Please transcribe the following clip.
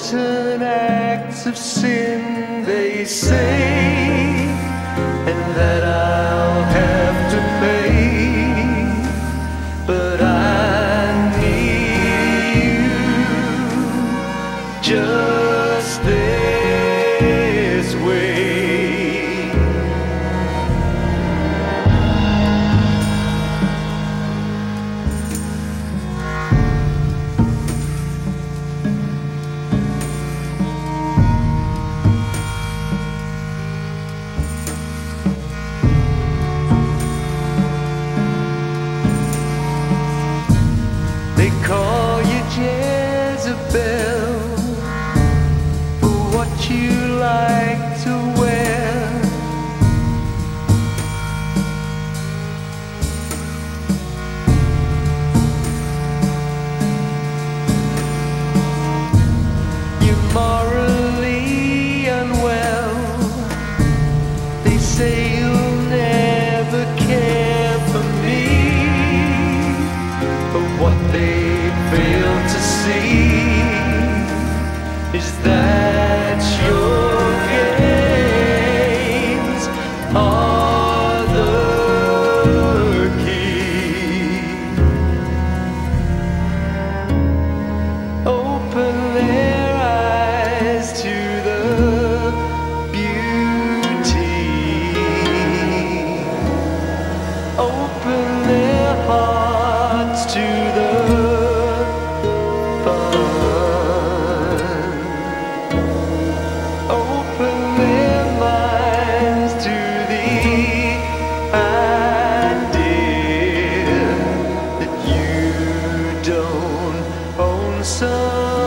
wanton acts of sin, they say, and that I'll have to pay. But I need you just this way. They call you Jezebel for what you like to wear. You're morally unwell. They say you'll never care for me, but what they fail to see is that your games are the key. Open their eyes to the beauty. Open their hearts to the fun. Open their minds to the idea that you don't own some.